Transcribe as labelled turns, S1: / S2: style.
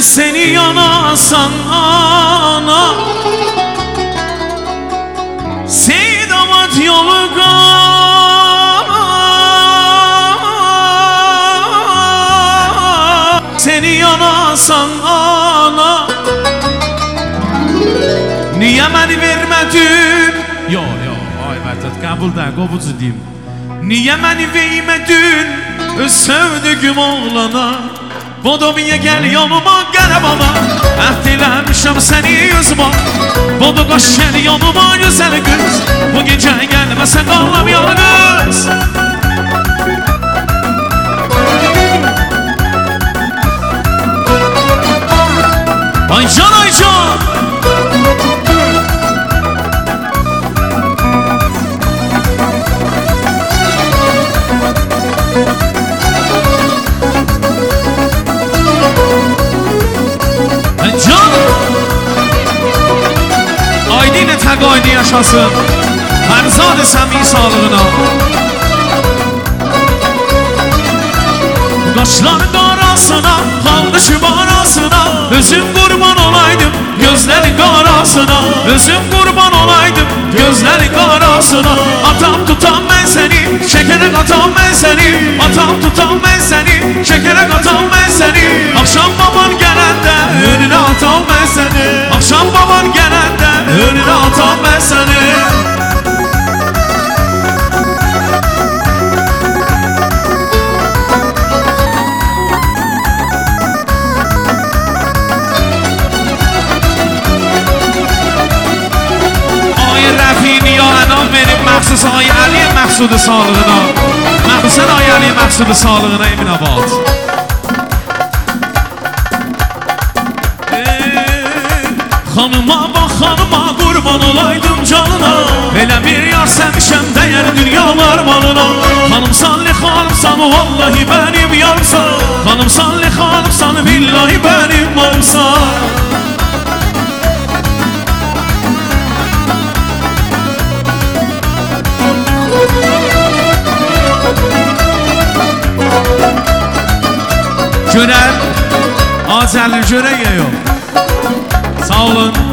S1: Seni yanasan ana Seydamat yoluga Seni yanasan ana Niye beni vermedin? Yok ay Vətət qəbulda qobucu deyim. Niye beni vermedin sevdiğim oğlana? Bodomiye gel yanıma gel bana Ehdilemişim seni yüzüme Bodo koş gel yanıma güzel kız Bu gece gelmesen kalmam yalnız Aycan Aycan Təqaydı yaşasın Həmzad-ı səmi sağlığına Qaşların qarasına Qaldı şübarasına Özüm qurban olaydım Gözlərin qarasına Özüm qurban olaydım Gözlərin qarasına Atam tutam mən səni Şəkərə qatam mən səni Atam tutam mən səni Şəkərə qatam mən səni Axşam baban gələndə Önünə atam mən səni Axşam baban gələndə Önünə atam mən səni Ay Rəfin ya anam benim məxsus Ay Əli Məxsudu sağlığına Məxsusən Ay Əli Məxsudu sağlığına emin abad Xanıma bax xanıma qurban olaydım canına Elə bir yar sevmişəm dəyər dünyalar malına Xanımsan li xanımsan vallahi benim yarımsan Xanımsan li xanımsan billahi benim malımsan Görər Azərli görək ya yox Sağ olun